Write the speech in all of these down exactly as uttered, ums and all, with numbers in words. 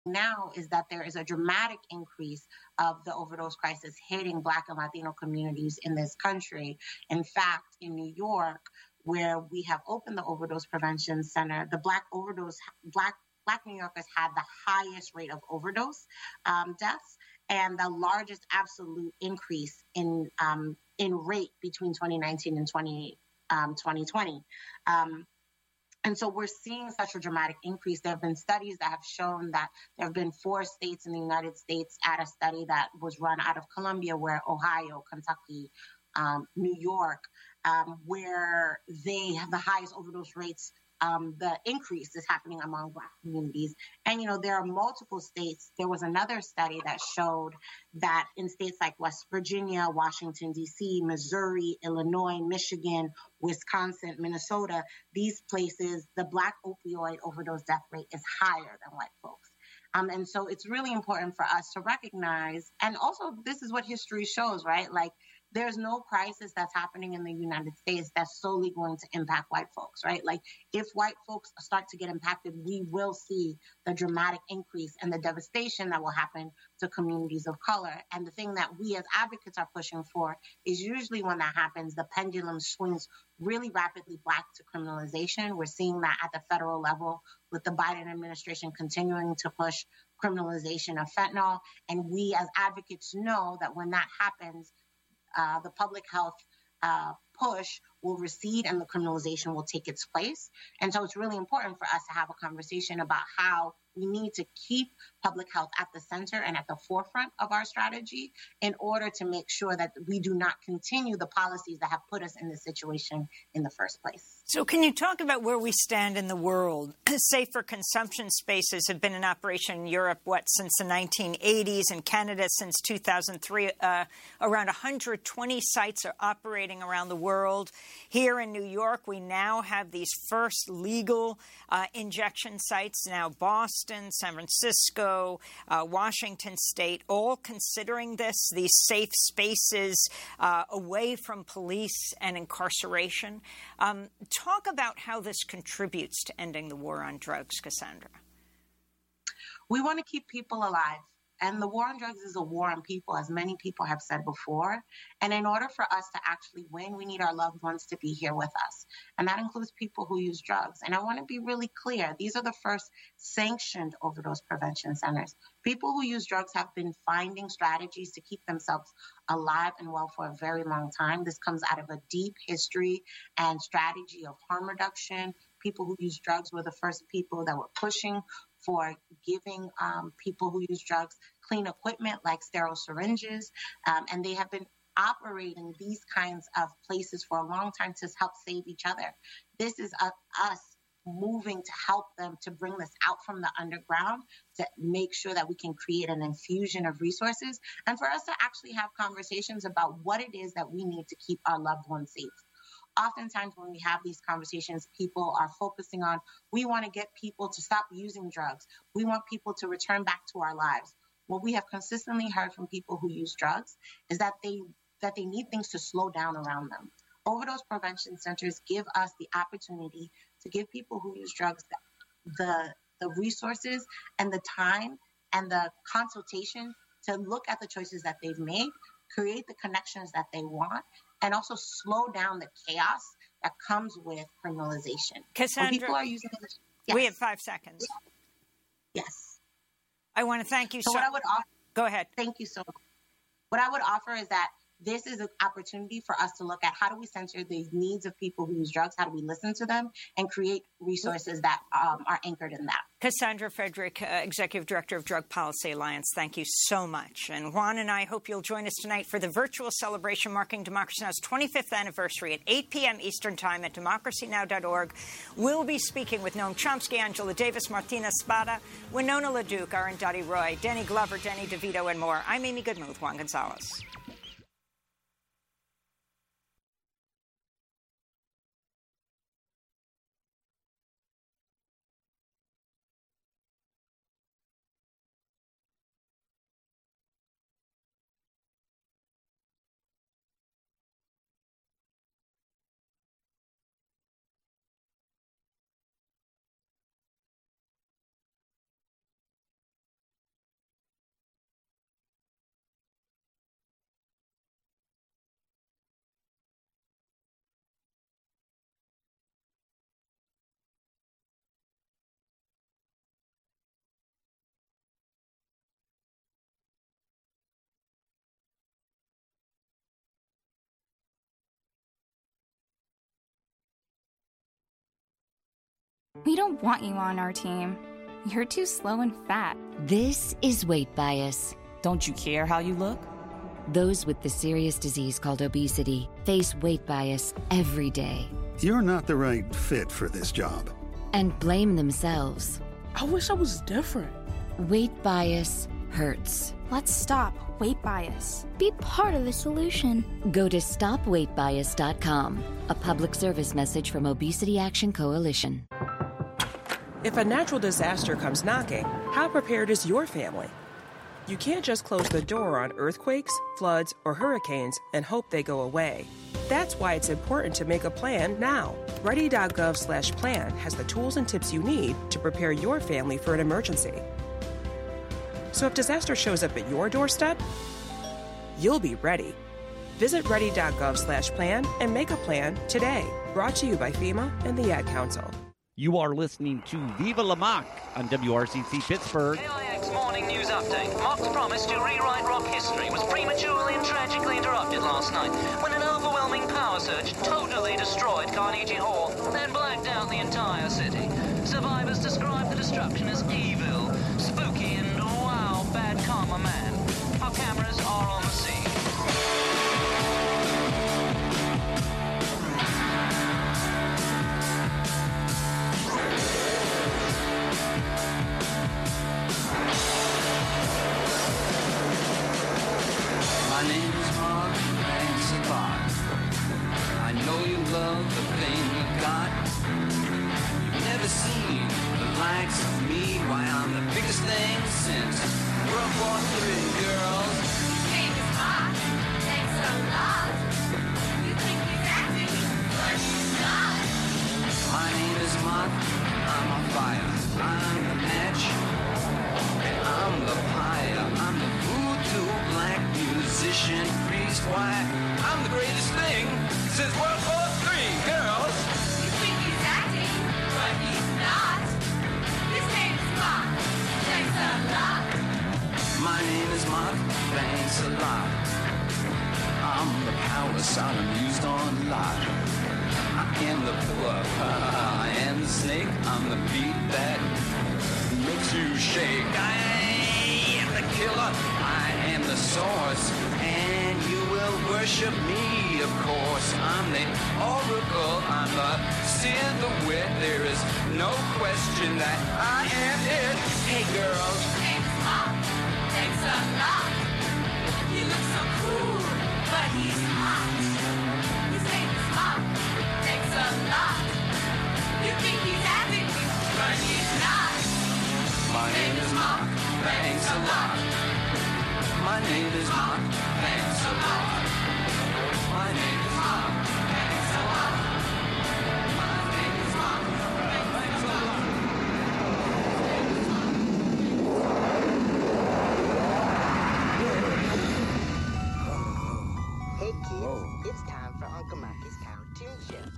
now is that there is a dramatic increase of the overdose crisis hitting Black and Latino communities in this country. In fact, in New York, where we have opened the Overdose Prevention Center, the Black overdose, Black Black New Yorkers had the highest rate of overdose um, deaths and the largest absolute increase in um, in rate between twenty nineteen and twenty twenty. Um, And so we're seeing such a dramatic increase. There have been studies that have shown that there have been four states in the United States at a study that was run out of Columbia, where Ohio, Kentucky, um, New York, um, where they have the highest overdose rates. Um, the increase is happening among Black communities. And, you know, there are multiple states. There was another study that showed that in states like West Virginia, Washington, D C, Missouri, Illinois, Michigan, Wisconsin, Minnesota, these places, the Black opioid overdose death rate is higher than white folks. Um, and so it's really important for us to recognize, and also this is what history shows, right? Like, there's no crisis that's happening in the United States that's solely going to impact white folks, right? Like, if white folks start to get impacted, we will see the dramatic increase and the devastation that will happen to communities of color. And the thing that we as advocates are pushing for is usually when that happens, the pendulum swings really rapidly back to criminalization. We're seeing that at the federal level with the Biden administration continuing to push criminalization of fentanyl. And we as advocates know that when that happens, Uh, the public health uh, push will recede and the criminalization will take its place. And so it's really important for us to have a conversation about how we need to keep public health at the center and at the forefront of our strategy in order to make sure that we do not continue the policies that have put us in this situation in the first place. So can you talk about where we stand in the world? Safer consumption spaces have been in operation in Europe, what, since the nineteen eighties, in Canada since two thousand three. Uh, around one hundred twenty sites are operating around the world. Here in New York, we now have these first legal uh, injection sites, now Boston, San Francisco, uh, Washington State, all considering this, these safe spaces uh, away from police and incarceration. Um, talk about how this contributes to ending the war on drugs, Cassandra. We want to keep people alive. And the war on drugs is a war on people, as many people have said before. And in order for us to actually win, we need our loved ones to be here with us. And that includes people who use drugs. And I want to be really clear. These are the first sanctioned overdose prevention centers. People who use drugs have been finding strategies to keep themselves alive and well for a very long time. This comes out of a deep history and strategy of harm reduction. People who use drugs were the first people that were pushing for giving um, people who use drugs clean equipment like sterile syringes. Um, and they have been operating these kinds of places for a long time to help save each other. This is uh, us moving to help them to bring this out from the underground to make sure that we can create an infusion of resources and for us to actually have conversations about what it is that we need to keep our loved ones safe. Oftentimes when we have these conversations, people are focusing on, we want to get people to stop using drugs. We want people to return back to our lives. What we have consistently heard from people who use drugs is that they that they need things to slow down around them. Overdose prevention centers give us the opportunity to give people who use drugs the, the resources and the time and the consultation to look at the choices that they've made, create the connections that they want, and also slow down the chaos that comes with criminalization. Cassandra, when people are using it, yes. We have five seconds. Yes. I want to thank you so, so what I would offer, Go ahead. Thank you so much. What I would offer is that this is an opportunity for us to look at how do we censor the needs of people who use drugs, how do we listen to them, and create resources that um, are anchored in that. Cassandra Frederick, uh, Executive Director of Drug Policy Alliance, thank you so much. And Juan and I hope you'll join us tonight for the virtual celebration marking Democracy Now!'s twenty-fifth anniversary at eight p.m. Eastern Time at democracy now dot org. We'll be speaking with Noam Chomsky, Angela Davis, Martina Spada, Winona LaDuke, Arundhati Roy, Danny Glover, Danny DeVito, and more. I'm Amy Goodman with Juan Gonzalez. We don't want you on our team. You're too slow and fat. This is weight bias. Don't you care how you look? Those with the serious disease called obesity face weight bias every day. You're not the right fit for this job. And blame themselves. I wish I was different. Weight bias hurts. Let's stop weight bias. Be part of the solution. Go to stop weight bias dot com, a public service message from Obesity Action Coalition. If a natural disaster comes knocking, how prepared is your family? You can't just close the door on earthquakes, floods, or hurricanes and hope they go away. That's why it's important to make a plan now. Ready dot gov slash plan has the tools and tips you need to prepare your family for an emergency. So if disaster shows up at your doorstep, you'll be ready. Visit ready dot gov slash plan and make a plan today. Brought to you by FEMA and the Ad Council. You are listening to Viva La Mock on W R C C Pittsburgh. K I X Morning News Update. Mock's promise to rewrite rock history was prematurely and tragically interrupted last night when an overwhelming power surge totally destroyed Carnegie Hall, then blacked out the entire city. Survivors describe the destruction as evil, spooky, and wow, bad karma man. Our cameras are on the scene. My name is Mark, thanks a lot. I know you love the thing you got. You've never seen the likes of me. Why, I'm the biggest thing since World War Three, girls. My name is Mark, thanks a lot. You think he's acting, but he's not. My name is Mark, I'm on fire. I'm the match, and I'm the pyre. I'm the voodoo black musician priest. Why, I'm the greatest thing since World War Three, girls. You think he's acting, but he's not. His name is Mark, thanks a lot. My name is Mark, thanks a lot. I'm the power Sodom used on Lot. I am the pillar, I am the snake. I'm the beat that makes you shake. I am the killer, I am the source, and you will worship me, of course. I'm the oracle, I'm the seer, the wit. There is no question that I am it. Hey girls, Name is Mark, thanks a lot. He looks so cool, but he's hot. His name is Mark, thanks a lot. You think he's acting, but he's not. my name is Mark, thanks a lot. My name is Mark, thanks a lot. My name is Mark, thanks a lot. My name is Mark, thanks a lot. Hey kids, it's time for Uncle Marky's Cartoon Show.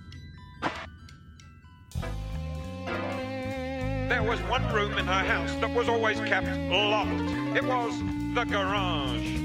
There was one room in her house that was always kept locked. It was the garage.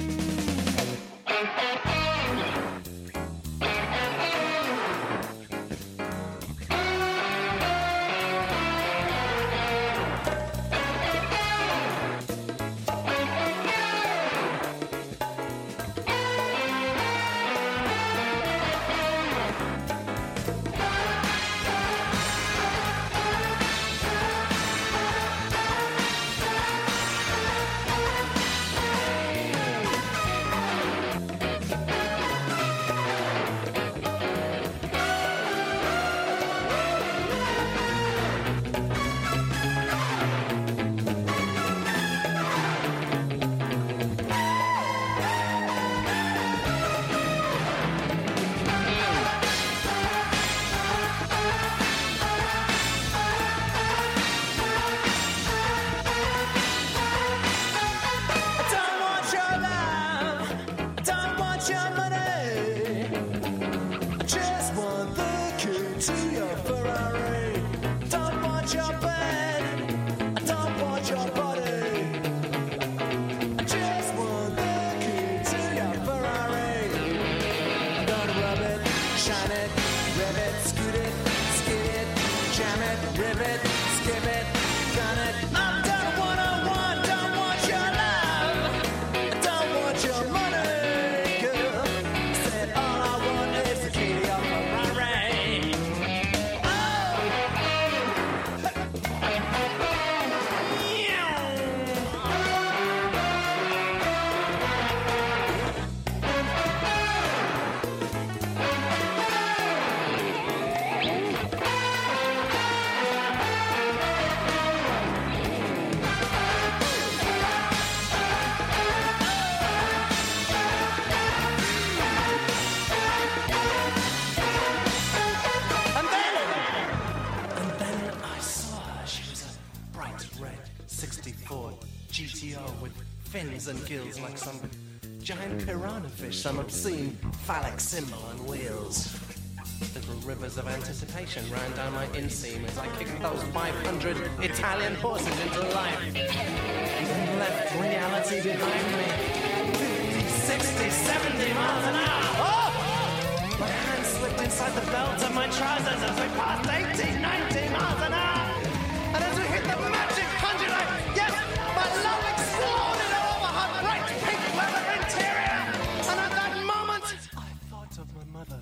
G T O with fins and gills like some giant piranha fish, some obscene phallic symbol on wheels. Little rivers of anticipation ran down my inseam as I kicked those five hundred Italian horses into life. And left reality behind me. fifty, sixty, seventy miles an hour. Oh! My hand slipped inside the belt of my trousers as we passed eighty, ninety miles an hour. And as we hit the magic hundred, I, yes, my love exploded over her bright pink leather interior. And at that moment, I thought of my mother.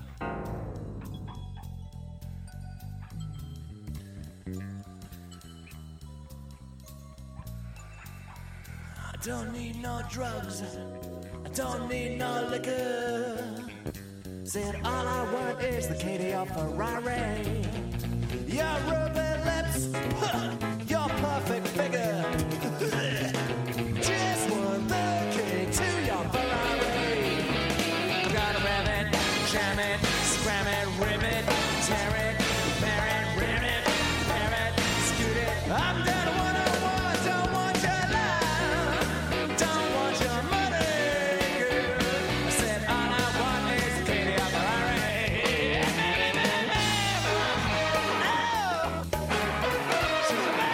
I don't need no drugs, I don't need no liquor. Said all I want is the K D O Ferrari. Your ruby lips, your perfect figure. Just want the key to your Ferrari. I'm gonna rev it, jam it, scram it, rip it, tear it, bear it, rim it, bear it, scoot it. I'm done one on one, don't want your love, don't want your money, girl. I said all I want is the K D O Ferrari. She's a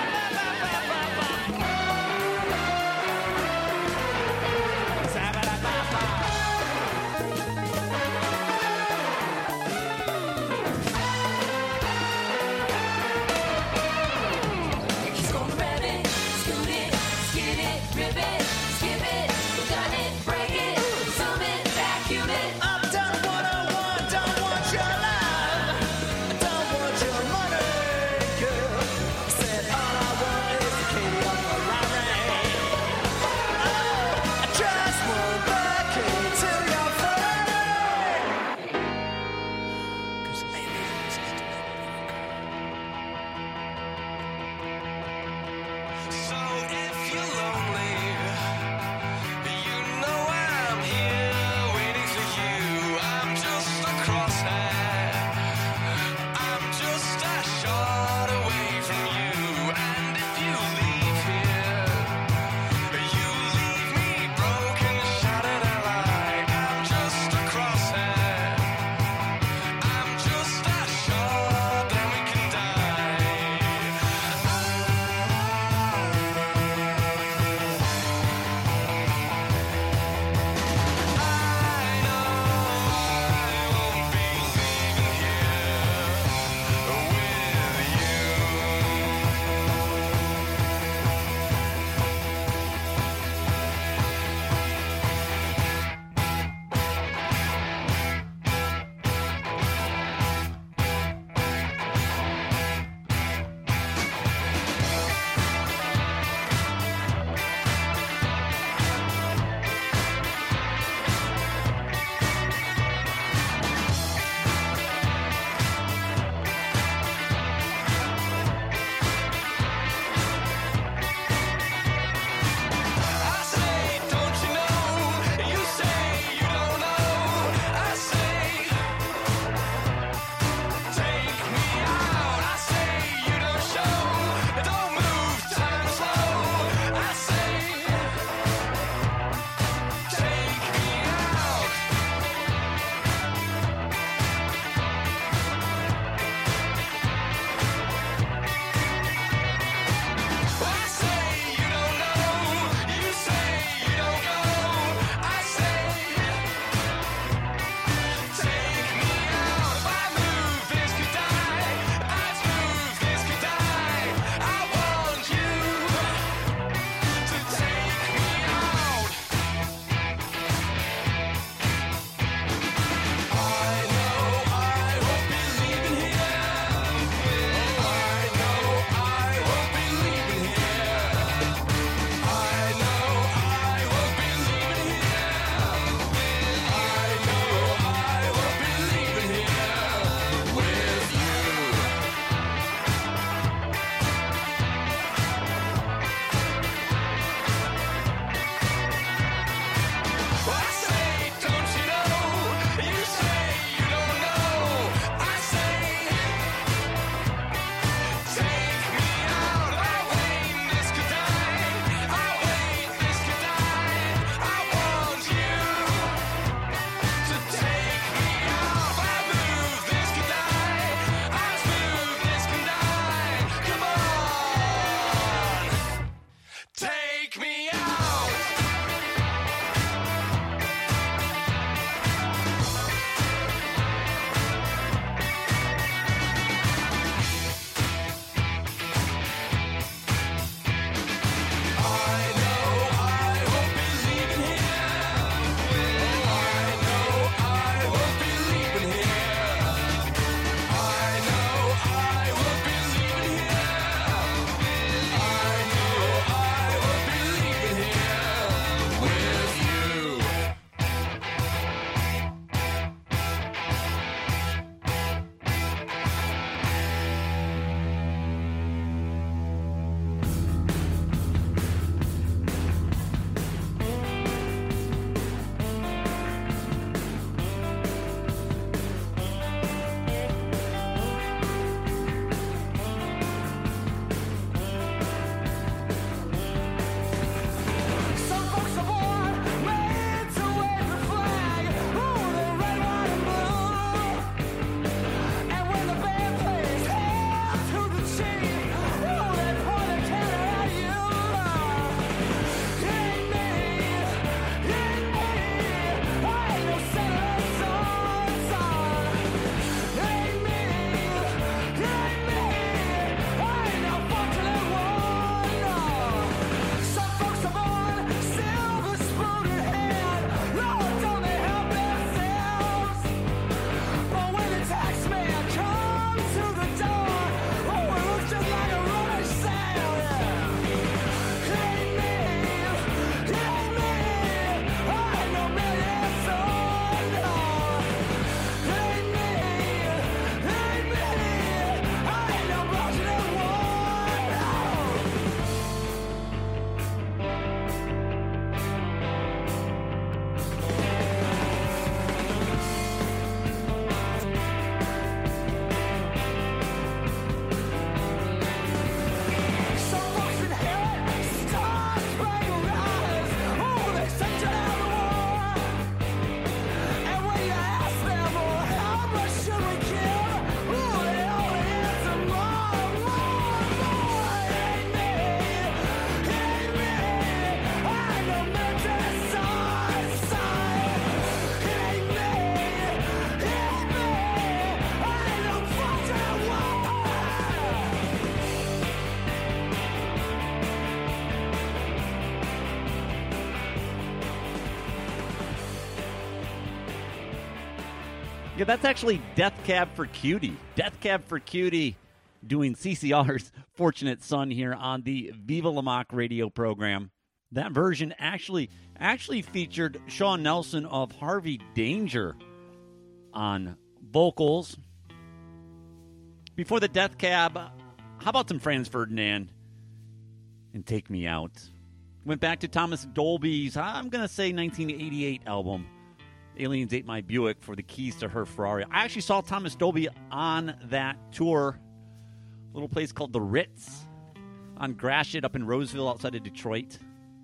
Okay, that's actually Death Cab for Cutie. Death Cab for Cutie doing C C R's Fortunate Son here on the Viva La Mock radio program. That version actually actually featured Sean Nelson of Harvey Danger on vocals. Before the Death Cab, how about some Franz Ferdinand and Take Me Out? Went back to Thomas Dolby's, I'm going to say nineteen eighty-eight album, Aliens Ate My Buick, for the keys to her Ferrari. I actually saw Thomas Dolby on that tour, a little place called The Ritz on Gratiot up in Roseville outside of Detroit.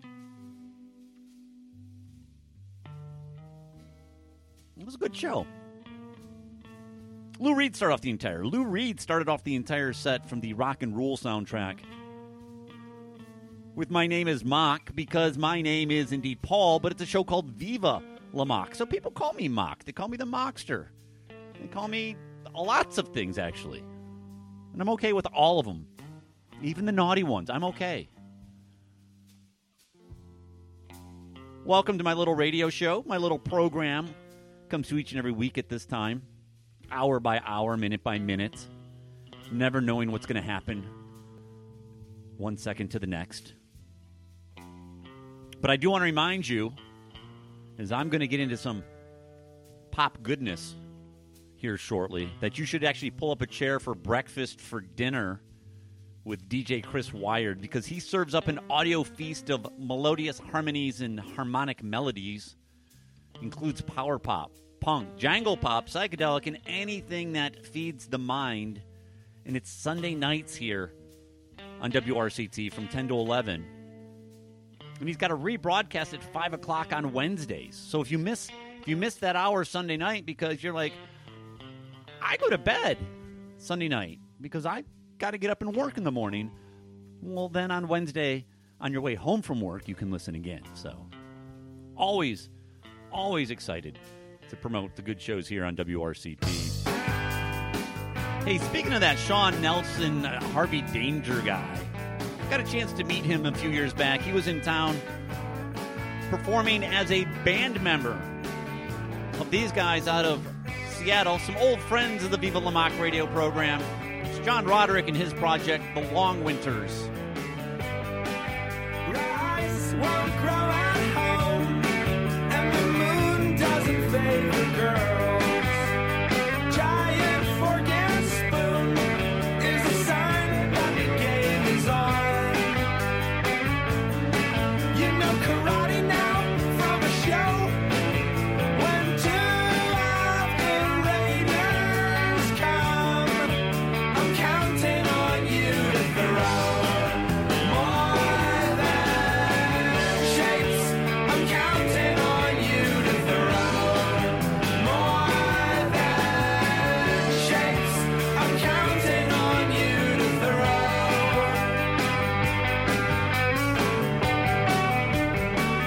It was a good show. Lou Reed started off the entire. Lou Reed started off the entire set from the Rock and Roll soundtrack with My Name is Mock, because my name is indeed Paul, but it's a show called Viva La Mock. So people call me Mock. They call me the Mockster. They call me lots of things, actually. And I'm okay with all of them. Even the naughty ones. I'm okay. Welcome to my little radio show, my little program. Comes to each and every week at this time. Hour by hour, minute by minute. Never knowing what's going to happen one second to the next. But I do want to remind you, as I'm going to get into some pop goodness here shortly, that you should actually pull up a chair for breakfast for dinner with D J Chris Wired, because he serves up an audio feast of melodious harmonies and harmonic melodies. Includes power pop, punk, jangle pop, psychedelic, and anything that feeds the mind. And it's Sunday nights here on W R C T from ten to eleven. And he's got a rebroadcast at five o'clock on Wednesdays. So if you miss if you miss that hour Sunday night because you're like, I go to bed Sunday night because I got to get up and work in the morning, well, then on Wednesday, on your way home from work, you can listen again. So always, always excited to promote the good shows here on W R C T. Hey, speaking of that Sean Nelson, uh, Harvey Danger guy, got a chance to meet him a few years back. He was in town performing as a band member of these guys out of Seattle, some old friends of the Viva La Mock radio program. It's John Roderick and his project, The Long Winters. Rice won't grow at home, and the moon doesn't favor girls. Giant fork and spoon is a sign that the game is on. You know karate now from a show. When two of the Raiders come, I'm counting on you to throw more than shapes. I'm counting on you to throw more than shapes. I'm counting on you to throw.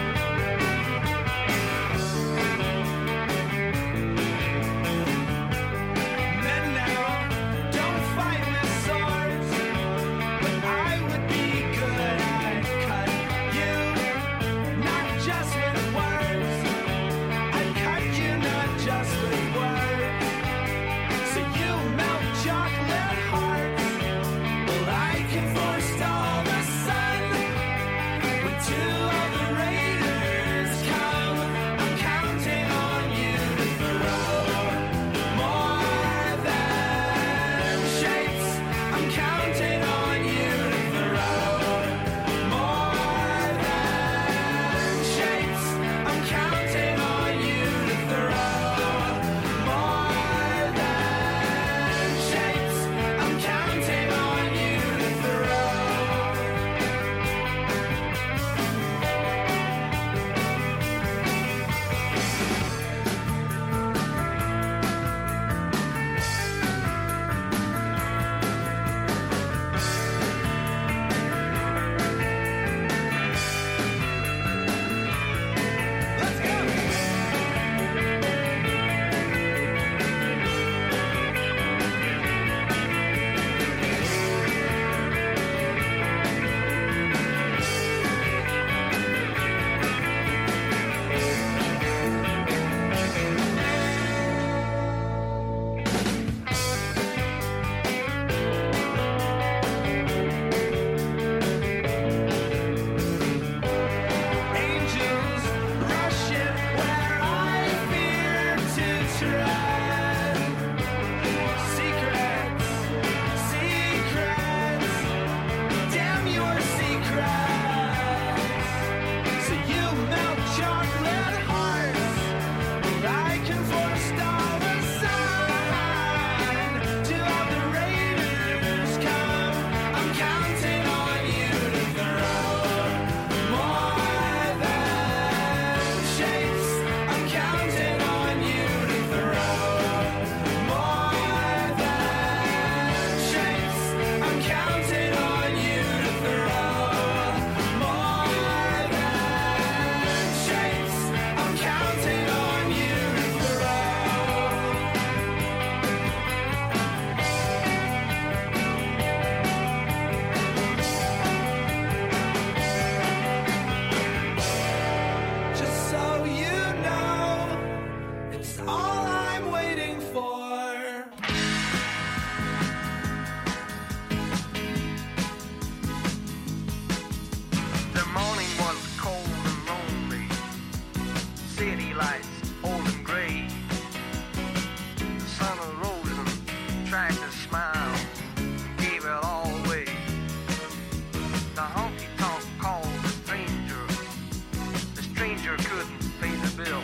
stranger couldn't pay the bill.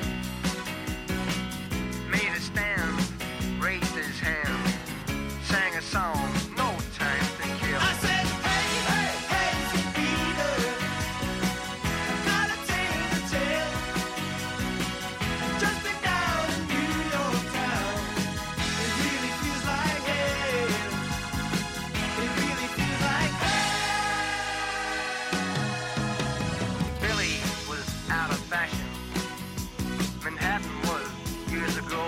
Made a stand, raised his hand, sang a song, no time to kill. I said, hey, hey, hey, Saint Peter, I've got a tale to tell. Just been down in New York town. It really feels like hell. It really feels like hell. Billy was out of fashion. Manhattan was years ago.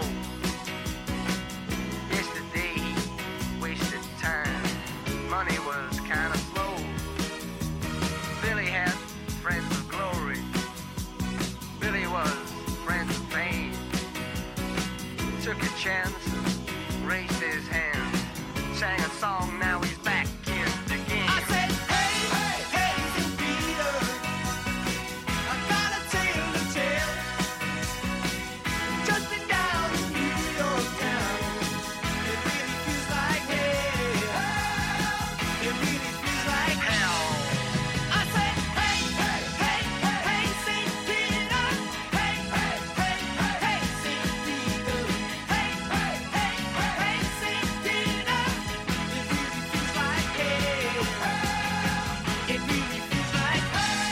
Yesterday he wasted time. Money was kind of slow. Billy had friends of glory. Billy was friends of pain. Took a chance, raised his hand, sang a song, now he's back in the game. I said, hey, hey, hey, Saint Peter, I got a tale to tell. Just been down in New York town. It really feels like hell. It really feels like hell. I said, hey, hey, hey, hey, hey, Saint Peter. Hey, hey, hey, hey, Saint Peter. Hey, hey, hey, hey, Saint Peter. It really feels like hell. It really feels like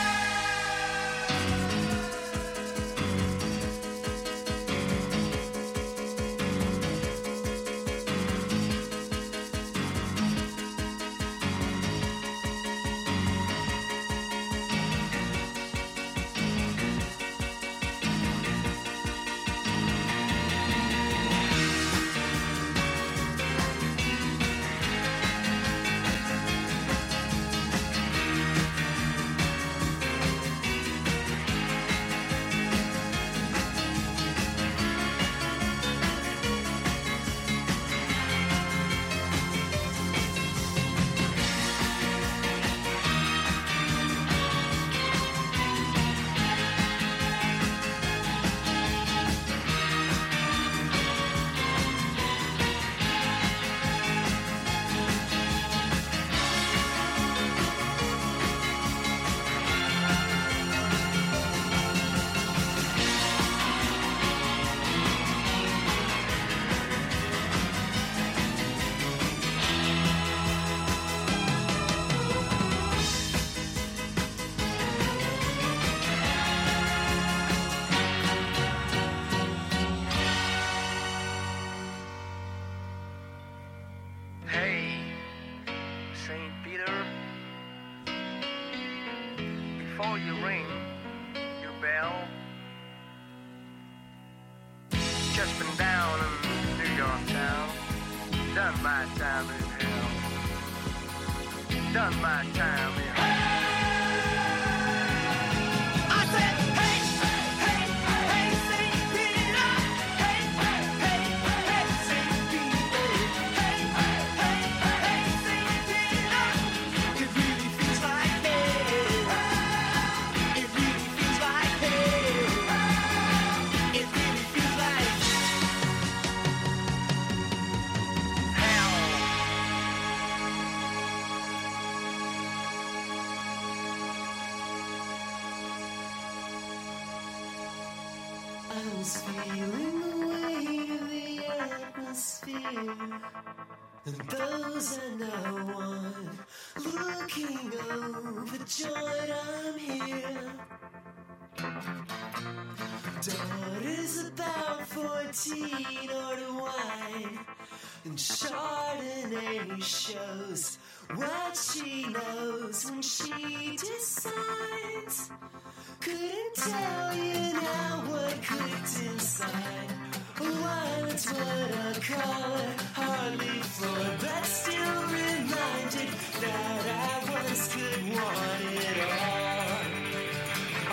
Hey, Saint Peter, before you ring your bell, just been down in New York town, done my time in hell, done my time in hell. I said, hey, hey, hey, Saint Peter, hey, hey, hey, hey, Saint Peter, hey, hey, hey, hey, Saint Peter. It really feels like hell. It really feels like hell. It really feels like hell. I was feeling the weight of the atmosphere, and those I know on, looking overjoyed I'm here. Daughter's about fourteen, order wine, and Chardonnay shows what she knows when she decides. Couldn't tell you now what clicked inside. What's what I call it, hardly floored, but still reminded that I once could want it all. Oh,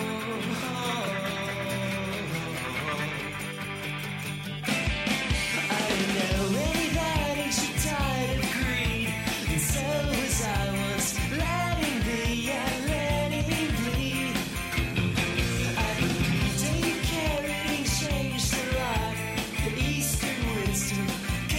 I know that she died of greed, and so was I once, letting be, yeah, letting bleed. I believed in carrying change to life, the eastern wisdom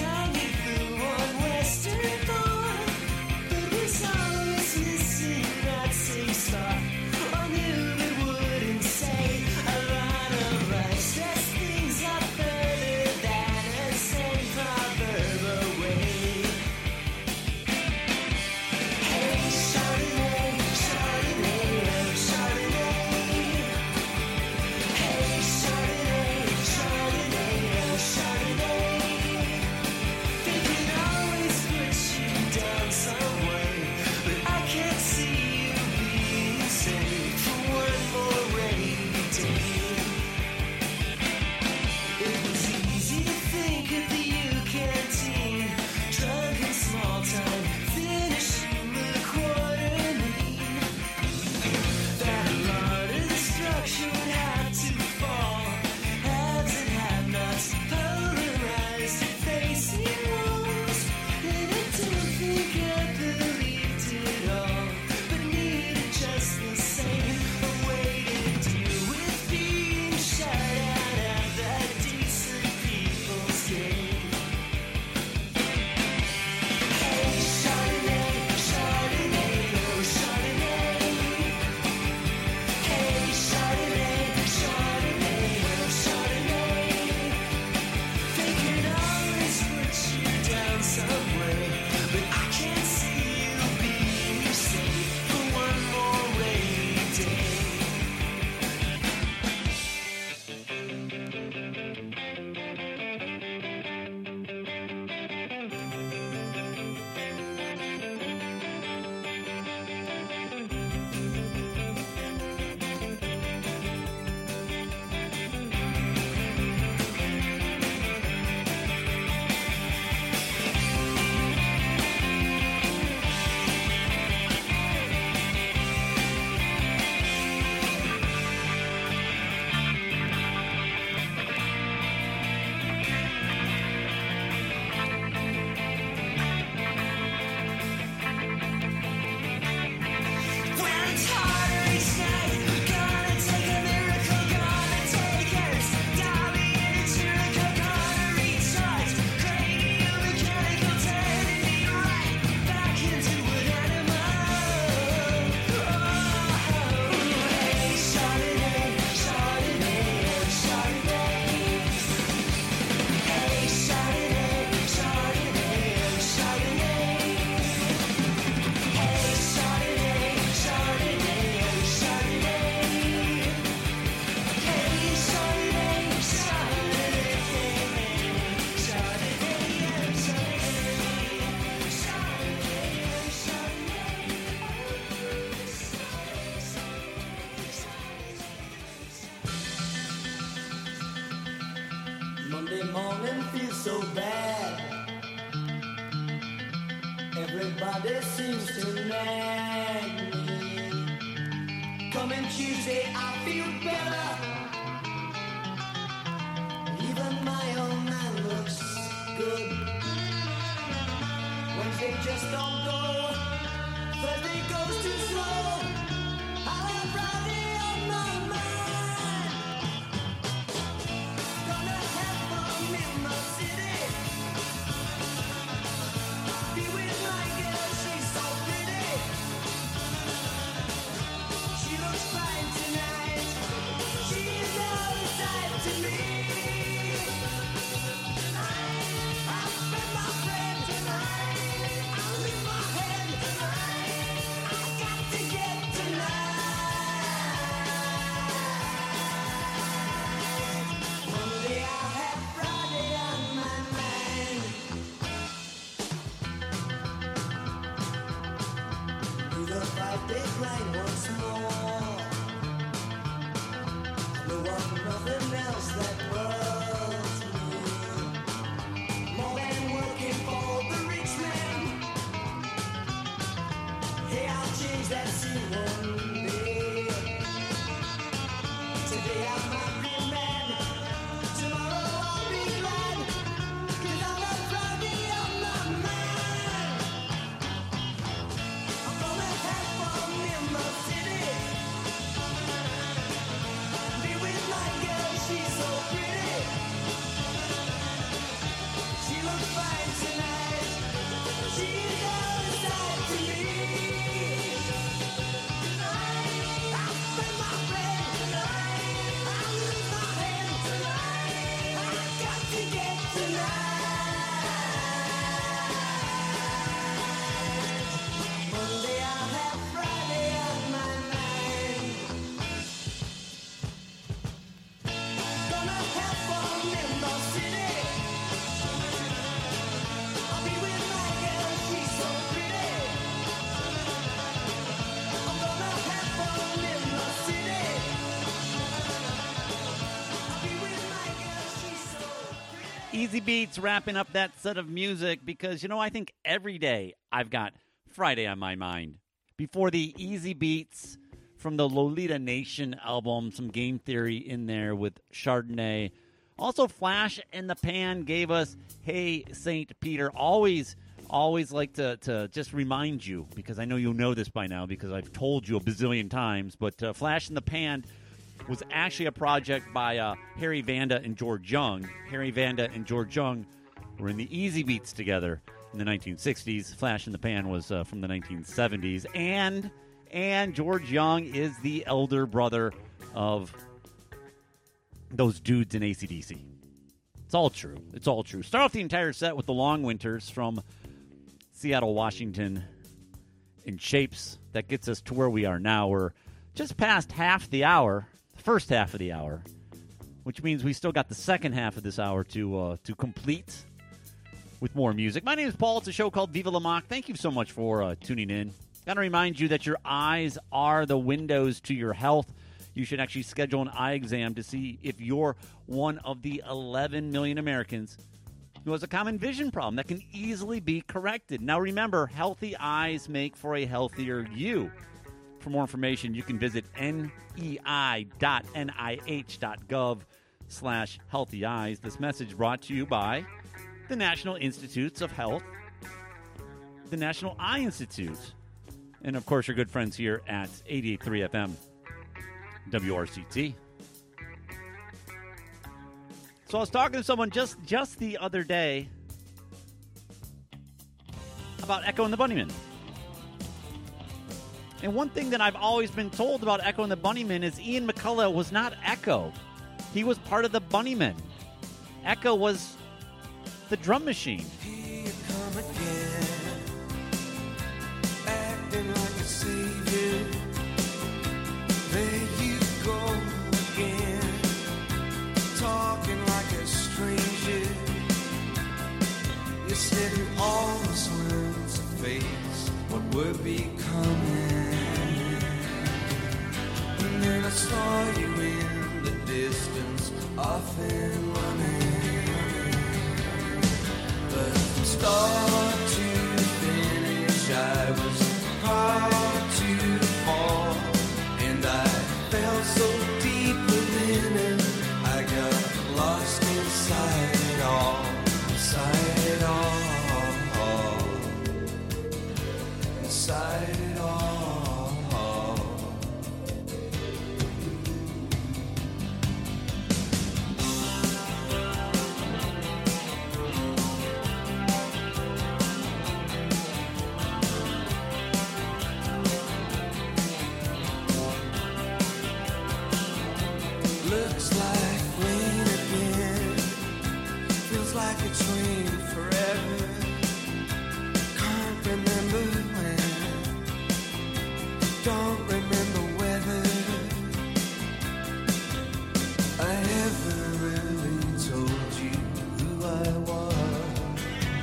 Monday morning feels so bad. Everybody seems to nag me. Coming Tuesday, I feel better. Even my own man looks good. Wednesday just don't go. Thursday goes too slow. I'll have Friday on my mind. Gonna have fun in the city. Be with my girl, she's so pretty. She looks fine tonight. She's all the side to me. Tonight, I'll spend my friend tonight. I'll leave my head tonight. I got to get tonight. Monday I'll have Friday on my mind. Do the five-day grind once more. I don't want nothing else that worries me. More than working for the rich man. Hey, I'll change that scene one day. Today I might be mad. Tomorrow I'll be glad. 'Cause I'll have Friday on my mind. I'm gonna have fun in the city. Be with my girl, she's so pretty. She looks fine tonight. She's all the side to me. Tonight, I'll spend my bread tonight. I'll lose my head tonight. I got to get tonight. Monday I'll have Friday on my mind. Gonna have fun in the city. I'll be with my girl, she's so pretty. I'm gonna have fun in the city. I'll be with my girl, she's so pretty. Easy Beats wrapping up that set of music because, you know, I think every day I've got Friday on my mind. Before the Easy Beats from the Lolita Nation album, some Game Theory in there with Chardonnay. Also, Flash in the Pan gave us Hey Saint Peter. Always, always like to, to just remind you, because I know you know this by now because I've told you a bazillion times, but uh, Flash in the Pan was actually a project by uh, Harry Vanda and George Young. Harry Vanda and George Young were in the Easy Beats together in the nineteen sixties. Flash in the Pan was uh, from the nineteen seventies. And, and George Young is the elder brother of those dudes in A C D C. It's all true. It's all true. Start off the entire set with the Long Winters from Seattle, Washington, in Shapes. That gets us to where we are now. We're just past half the hour, the first half of the hour, which means we still got the second half of this hour to uh, to complete with more music. My name is Paul. It's a show called Viva La Mock. Thank you so much for uh, tuning in. Got to remind you that your eyes are the windows to your health. You should actually schedule an eye exam to see if you're one of the eleven million Americans who has a common vision problem that can easily be corrected. Now remember, healthy eyes make for a healthier you. For more information, you can visit nei dot n i h dot gov slash healthy eyes. This message brought to you by the National Institutes of Health, the National Eye Institute, and of course your good friends here at eighty-eight point three F M. W R C T. So I was talking to someone just, just the other day about Echo and the Bunnymen. And one thing that I've always been told about Echo and the Bunnymen is Ian McCullough was not Echo. He was part of the Bunnymen. Echo was the drum machine. Here you come again, acting like a savior. There you go again, talking like a stranger. You're setting all the slurs of face what we're becoming. And then I saw you in the distance, off and running. Looks like rain again. Feels like it's rained forever. Can't remember when. Don't remember whether I ever really told you who I was.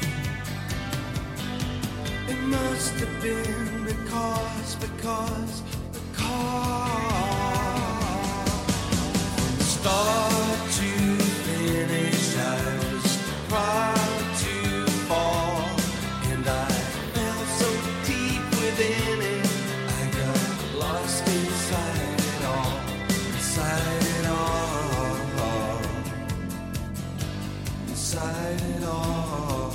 It must have been because, because, because from start to finish I was proud to fall, and I felt so deep within it I got lost inside it all, inside it all, inside it all.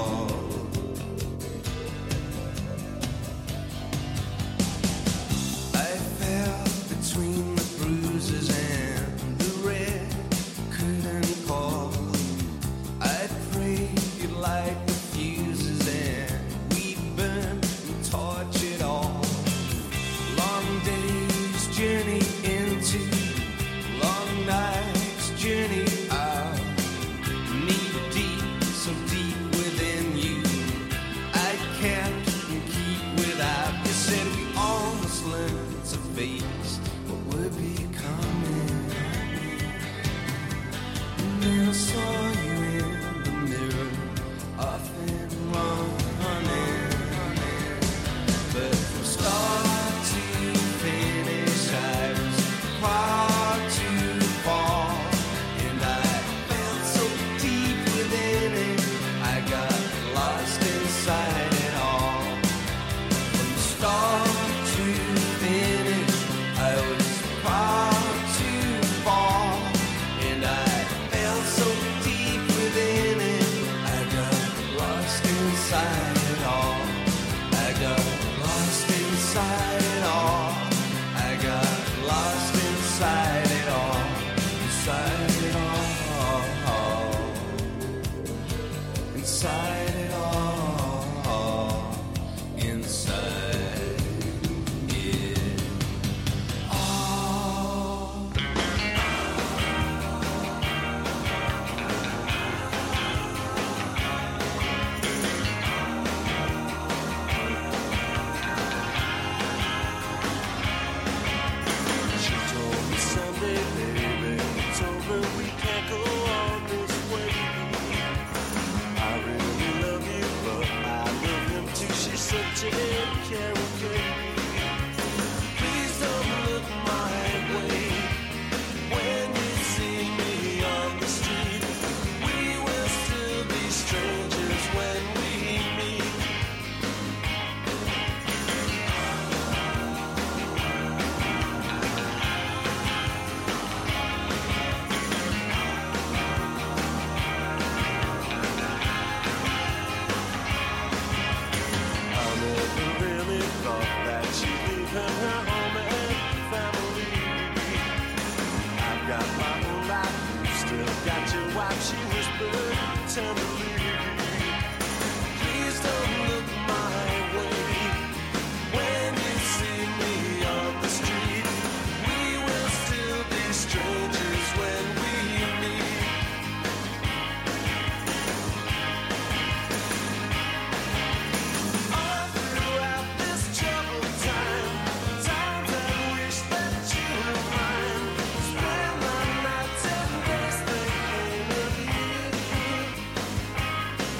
I fell between the bruises and the red couldn't call. I prayed you'd light the fuses and we'd burn and torch it all. Long days journey into, long nights journey out. Knee deep, so deep within you, I can't keep without. You said we all must learn to face what we're becoming. And then I saw you in the mirror, off and running. But from start to finish, I was proud to fall, and I felt so deep within it, I got lost inside it all. From start to finish, I was proud to fall, and I felt so deep within it, I got lost inside it all. I got lost inside it all. I got lost inside it all. Inside it all. Inside it all. Inside it all. She told me someday, baby, it's over, we can't go on this way. I really love you, but I love him too. She said, take care of me. Please don't look my way when you see me on the street. We will still be strangers when we meet. I never really thought that she'd leave her, her home and family. I've got my own life, you still got your wife, she whispered tenderly. Please don't look my way when you see me on the street. We will still be strangers when we meet. All throughout this troubled time, times I wish that you were mine. Spend my nights and days thinking of you.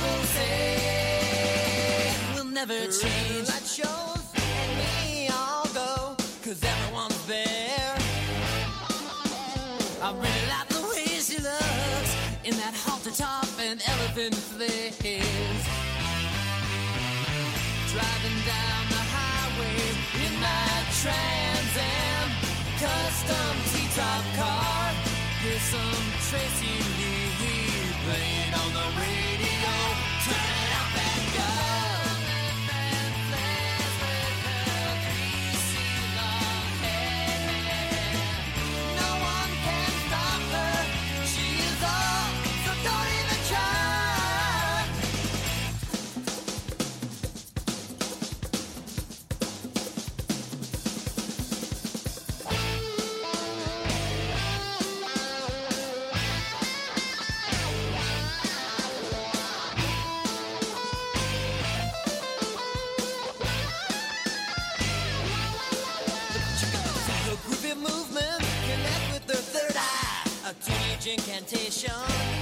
People say we'll never change. That shows we all go, cause everyone's there. I really like the way she looks in that halter top and elephant flares. Driving down the highway in my Trans Am custom T-top car. Here's some Tracy Lee playing on the radio. Turn it up and go. And flares with her greasy long hair. No one can stop her. She is all, so don't even try. Her groovy movement connect with her third eye, a teenage incantation.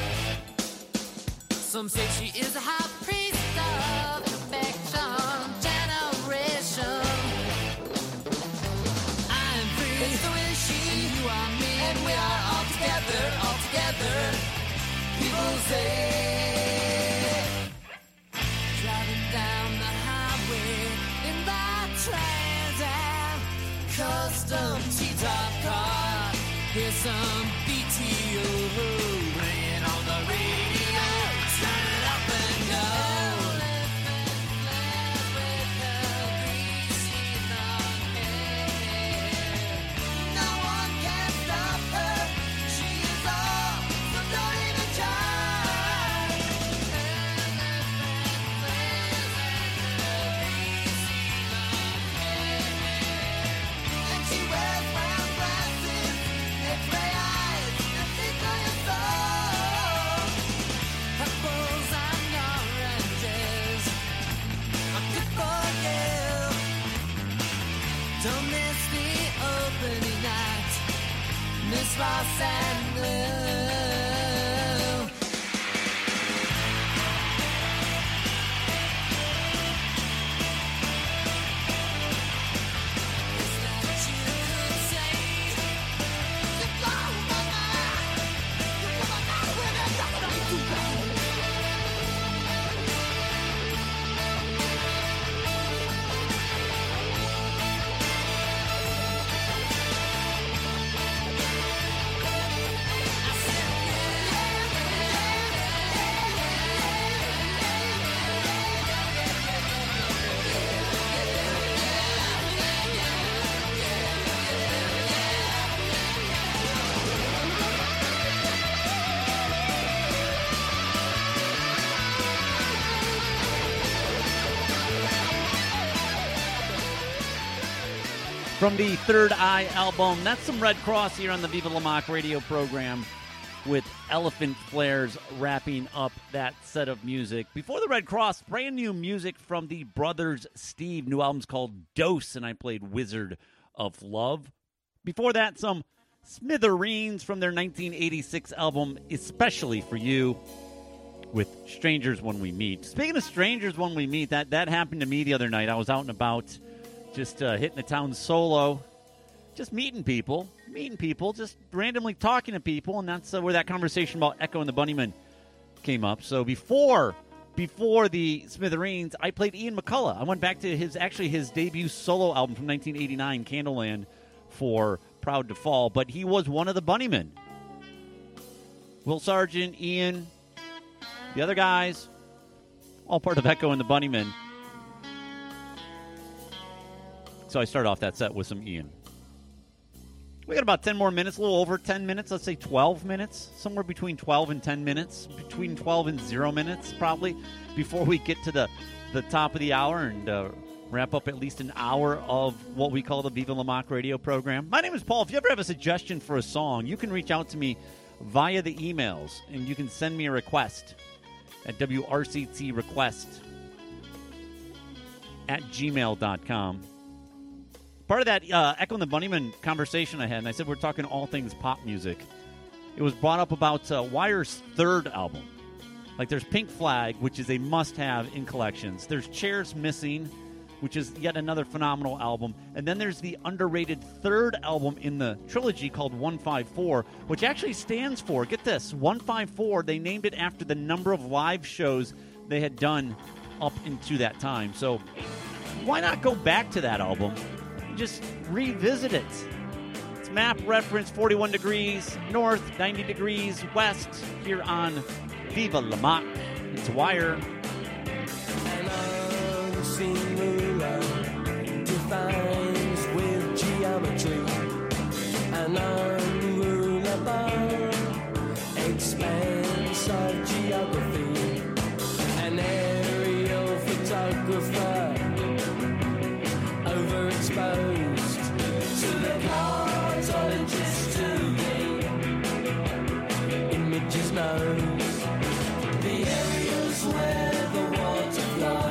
Some say she is a high priest of perfection generation. I'm free, and so is she. You are me, and we are all together, all together. People say, driving down the highway in my Trans Am custom T-top car. Here's some B T O playing on the radio. Turn it up and go. No one can stop her. She is all, so don't even try. And she wears round glasses, X-ray eyes, and think on your soul. Apples and oranges, I'm good for you. Don't miss the opening night, Miss Ross and Glue. From the Third Eye album, that's some Red Cross here on the Viva La Mock radio program with Elephant Flares wrapping up that set of music. Before the Red Cross, brand new music from the Brothers Steve. New album's called Dose, and I played Wizard of Love. Before that, some Smithereens from their nineteen eighty-six album, Especially for You, with Strangers When We Meet. Speaking of Strangers When We Meet, that, that happened to me the other night. I was out and about, just uh, hitting the town solo, just meeting people, meeting people, just randomly talking to people, and that's uh, where that conversation about Echo and the Bunnymen came up. So before before the Smithereens, I played Ian McCullough. I went back to his actually his debut solo album from nineteen eighty-nine, Candleland, for Proud to Fall, but he was one of the Bunnymen. Will Sargent, Ian, the other guys, all part of Echo and the Bunnymen. So I start off that set with some Ian. We got about ten more minutes, a little over ten minutes, let's say twelve minutes, somewhere between twelve and ten minutes, between twelve and zero minutes probably, before we get to the, the top of the hour and uh, wrap up at least an hour of what we call the Viva La Mock radio program. My name is Paul. If you ever have a suggestion for a song, you can reach out to me via the emails, and you can send me a request at W R C T request at gmail dot com. Part of that uh, Echo and the Bunnymen conversation I had, and I said we're talking all things pop music. It was brought up about uh, Wire's third album, Like there's Pink Flag, which is a must-have in collections. There's Chairs Missing, which is yet another phenomenal album. And then there's the underrated third album in the trilogy called one fifty-four, which actually stands for, get this, one fifty-four, they named it after the number of live shows they had done up into that time. So why not go back to that album and just revisit it? It's map reference forty-one degrees north, ninety degrees west here on Viva La Mock. It's Wire. An unseen ruler defines with geometry. An unrulable expanse of geography. An aerial photographer overexposed to the cartologist to the images knows. The areas where the water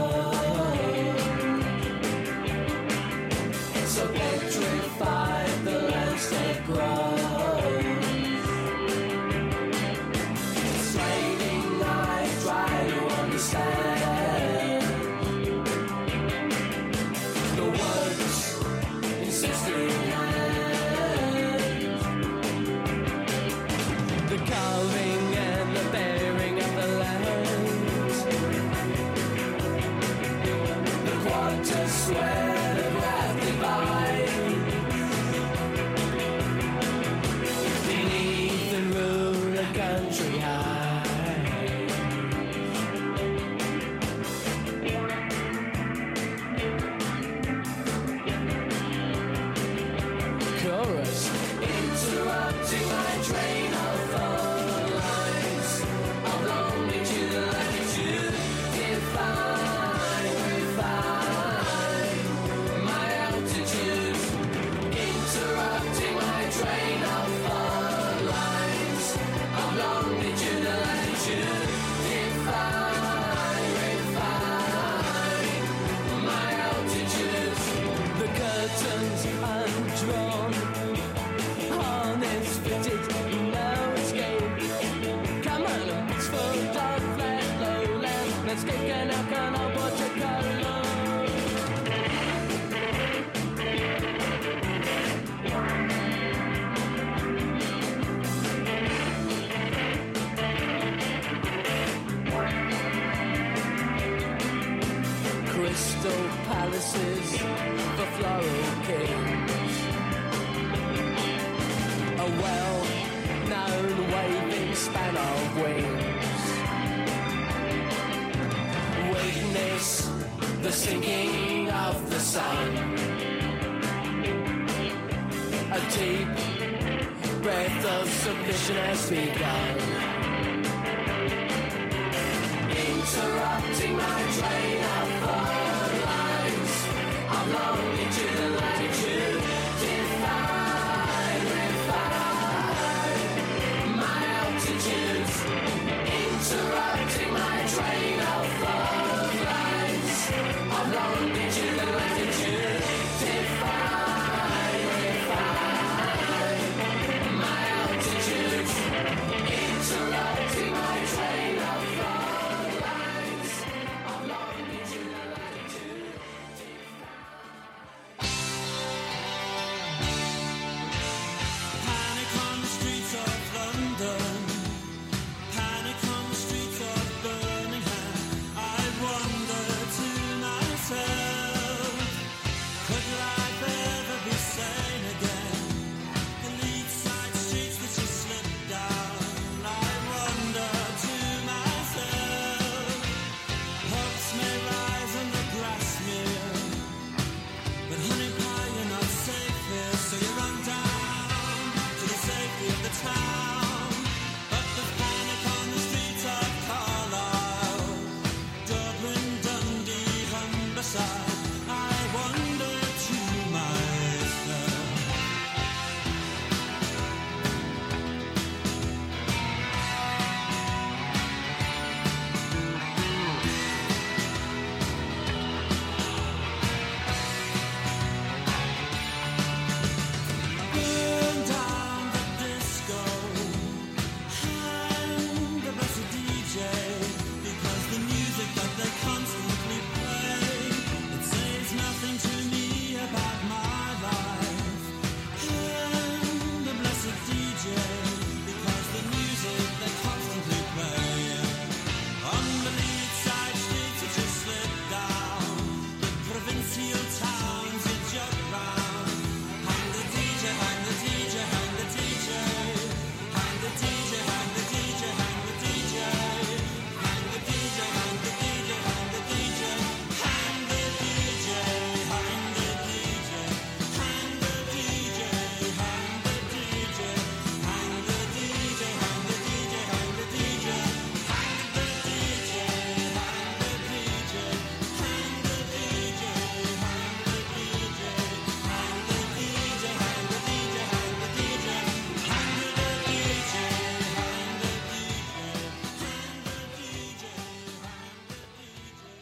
flows, so petrified the landscape grows. Straining eyes try to understand the words insisting hands, the carving and the bearing of the lands, the quarters where the graph divides. Beneath the ruler country high, chorus interrupting my train of thought lines of longitude and latitude. Define, refine my altitude, interrupting my train of thought lines of longitude and latitude. Define, refine my altitude. The curtains undrawn, harness fitted, no escape. Come on, it's full dark, flat, lowland. Let's kick an alcohol watercolor. Crystal palaces for floral kings. A well-known waving span of wings. Witness the sinking of the sun. A deep breath of submission has begun. Interrupting my train of thought lines of longitude and latitude. Define, refine my altitudes. Interrupting my train of thought lines of longitude and latitude. Define, refine my altitudes. Interrupting my train of thought lines of longitude.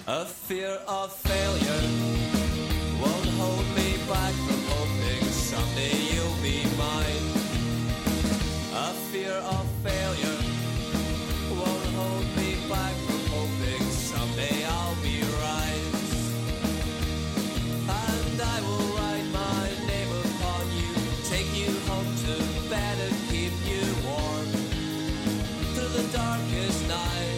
A fear of failure won't hold me back from hoping someday you'll be mine. A fear of failure won't hold me back from hoping someday I'll be right. And I will write my name upon you, take you home to bed and keep you warm through the darkest night.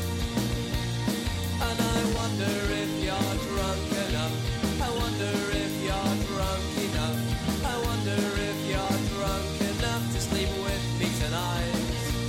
And I wonder if you're drunk enough. I wonder if you're drunk enough. I wonder if you're drunk enough to sleep with me tonight.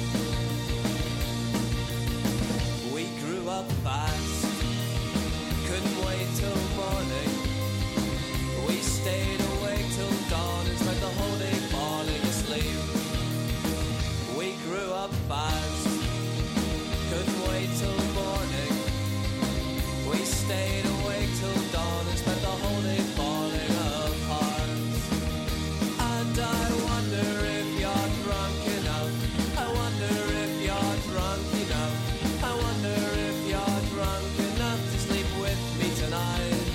We grew up fast, couldn't wait till morning. We stayed awake till dawn and spent the whole day falling asleep. We grew up fast, couldn't wait till morning. We stayed awake till dawn and spent the whole day falling apart. And I wonder if you're drunk enough. I wonder if you're drunk enough. I wonder if you're drunk enough to sleep with me tonight.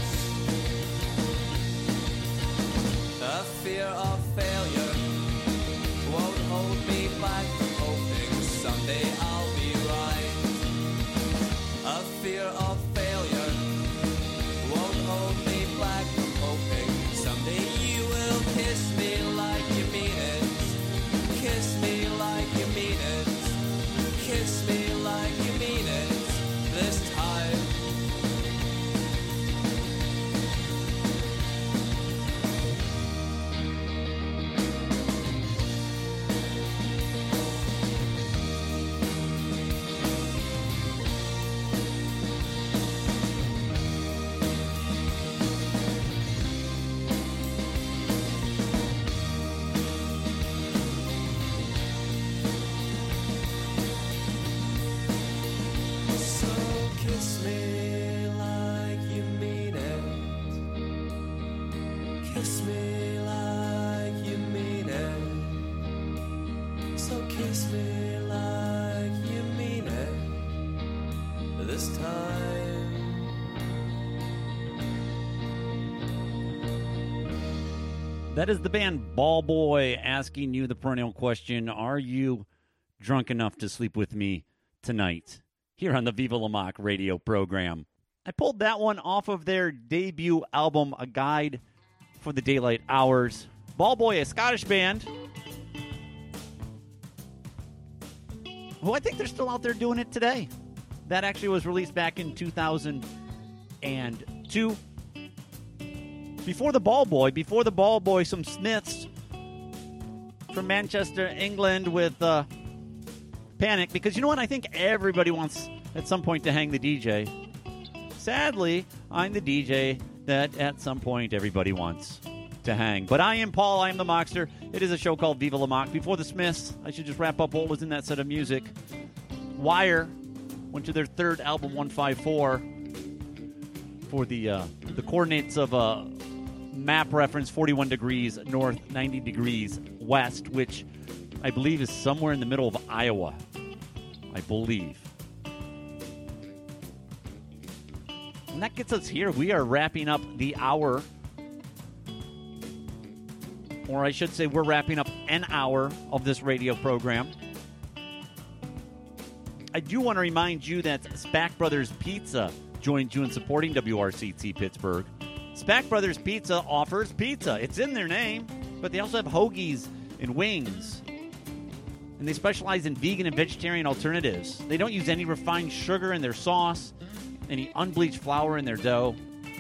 A fear of failure won't hold me back from hoping someday I'll be right. A fear of failure won't hold me back from hoping someday you will kiss me like you mean it. Kiss me like you mean it. Kiss me like you mean it this time. So kiss me like you mean it. Kiss me like you mean it. So kiss me like you mean it this time. That is the band Ball Boy asking you the perennial question, are you drunk enough to sleep with me tonight? Here on the Viva La Mock radio program. I pulled that one off of their debut album, A Guide for the Daylight Hours. Ball Boy, a Scottish band, who I think they're still out there doing it today. That actually was released back in two thousand two. Before the Ball Boy, before the Ball Boy, some Smiths from Manchester, England with uh, Panic. Because you know what? I think everybody wants at some point to hang the D J. Sadly, I'm the D J that at some point everybody wants to hang. But I am Paul. I am the Mockster. It is a show called Viva La Mock. Before the Smiths, I should just wrap up what was in that set of music. Wire went to their third album, one five four, for the uh, the coordinates of a map reference, forty-one degrees north, ninety degrees west, which I believe is somewhere in the middle of Iowa. I believe. And that gets us here. We are wrapping up the hour. Or I should say we're wrapping up an hour of this radio program. I do want to remind you that Spack Brothers Pizza joined you in supporting W R C T Pittsburgh. Spack Brothers Pizza offers pizza. It's in their name, but they also have hoagies and wings. And they specialize in vegan and vegetarian alternatives. They don't use any refined sugar in their sauce, any unbleached flour in their dough.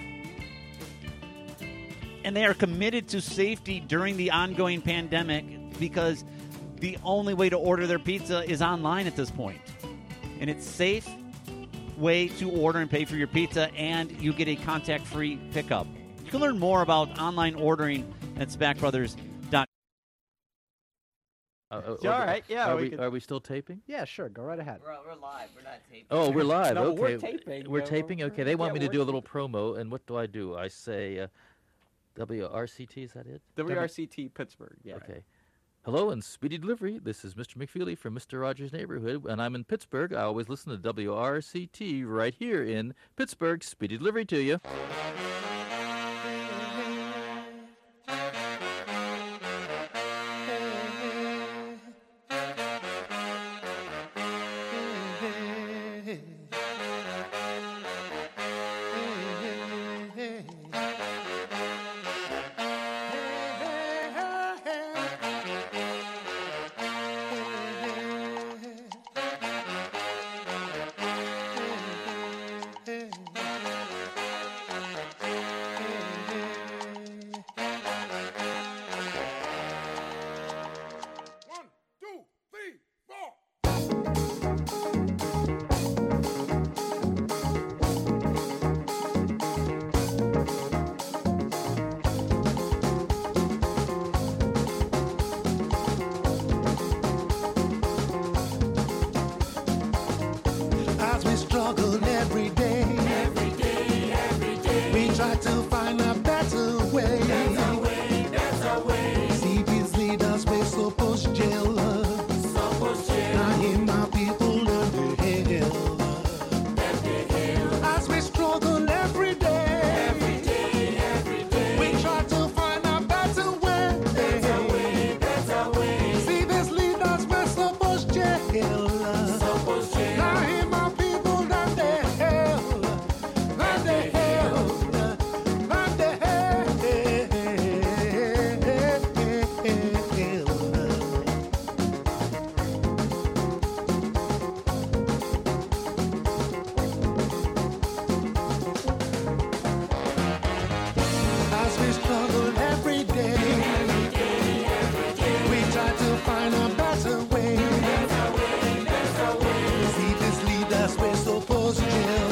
And they are committed to safety during the ongoing pandemic because the only way to order their pizza is online at this point. And it's safe way to order and pay for your pizza, and you get a contact-free pickup. You can learn more about online ordering at spack brothers dot com. Uh, It's all right, yeah, Are we we, could- are we still taping? Yeah, sure. Go right ahead. We're, we're live. We're not taping. Oh, we're live. No, okay. we're taping. We're Yeah, taping. we're- Okay. They want yeah, me to we're do a little promo, and what do I do? I say uh, W R C T. Is that it? W R C T Pittsburgh. Yeah. Okay. Hello and speedy delivery. This is Mister McFeely from Mister Rogers' Neighborhood, and I'm in Pittsburgh. I always listen to W R C T right here in Pittsburgh. Speedy delivery to you. Supposed to